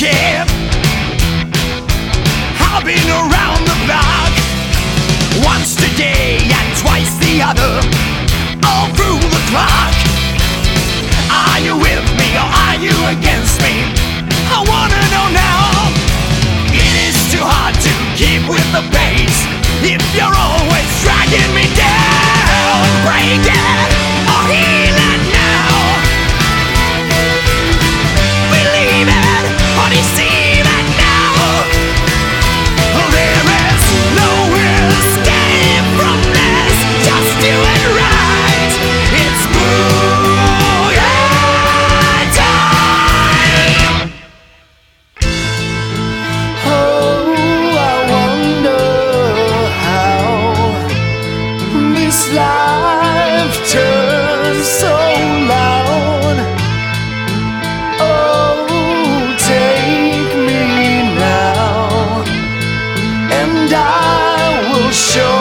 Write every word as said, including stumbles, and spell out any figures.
ship. I've been around the block, once today and twice the other, all through the clock. Are you with me or are you against me? I wanna know now. It is too hard to keep with the pace if you're always dragging me down. Break it or heal it now. Believe it or deceive it now. There is no escape from this. Just do it right. It's booyah time. Oh, I wonder how this life turns so loud. Oh, take me now, and I will show